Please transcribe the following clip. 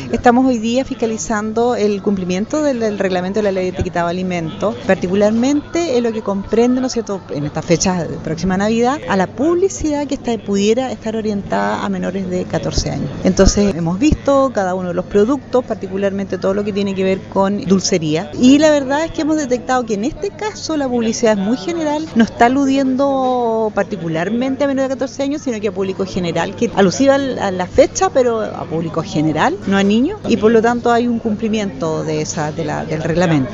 Estamos hoy día fiscalizando el cumplimiento del reglamento de la ley de etiquetado de alimentos, particularmente en lo que comprende, ¿no es cierto?, en estas fechas de próxima Navidad, a la publicidad que pudiera estar orientada a menores de 14 años. Entonces hemos visto cada uno de los productos, particularmente todo lo que tiene que ver con dulcería, y la verdad es que hemos detectado que en este caso la publicidad es muy general, no está aludiendo particularmente a menores de 14 años, sino que a público general, que alusiva a la fecha, pero a público general, no a niños, y por lo tanto hay un cumplimiento del reglamento.